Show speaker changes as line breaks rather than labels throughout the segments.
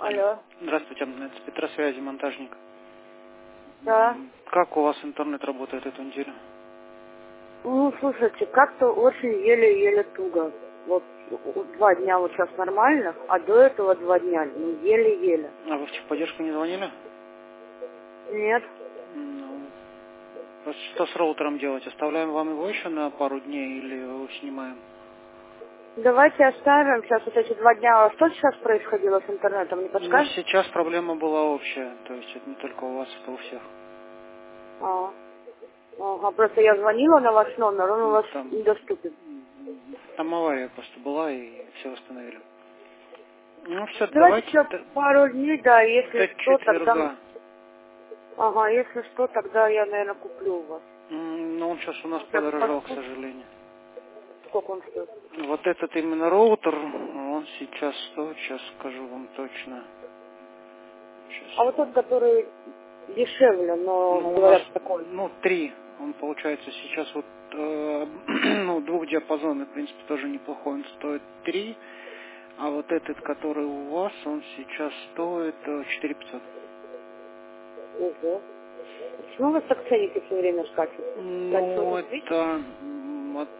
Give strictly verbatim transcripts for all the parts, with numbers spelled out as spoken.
Алло.
Здравствуйте, это Петросвязи, монтажник.
Да.
Как у вас интернет работает эту неделю?
Ну, слушайте, как-то очень еле-еле туго. Вот два дня вот сейчас нормально, а до этого два дня, ну, еле-еле.
А вы в техподдержку не звонили?
Нет.
Ну, вот что с роутером делать? Оставляем вам его еще на пару дней или его снимаем?
Давайте оставим сейчас вот эти два дня. А что сейчас происходило с интернетом, не
Ну,
подскажете?
сейчас проблема была общая, то есть это не только у вас, это у всех.
А, ага, просто я звонила на ваш номер, он у вас
Там,
недоступен.
там авария просто была и все восстановили. Ну все,
Давайте
давайте
еще
до,
пару дней, да, если
до
что, тогда...
четверга.
Ага, если что, тогда я, наверное, куплю у вас.
М, Но он сейчас у нас
Сейчас
подорожал, к
посмотрим,
сожалению.
сколько он стоит.
Вот этот именно роутер, он сейчас стоит, сейчас скажу вам точно.
А
Сейчас.
вот тот, который дешевле, но,
Ну, у нас,
говорят, такой.
ну, три. Он получается сейчас вот, э, ну, двухдиапазонный, в принципе, тоже неплохой. Он стоит три. А вот этот, который у вас, он сейчас стоит э, четыре пятьсот.
Ого. Почему у вас так ценники все время скачут? Так что
Ну,
не видите?
это м, от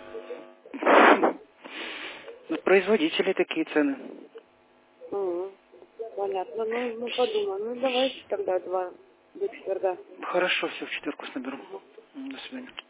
ну, производителей такие цены.
Угу. Понятно. Ну, ну, подумаю. Ну, давайте тогда два до четверга.
Хорошо, все, в четверг вас наберу. До свидания.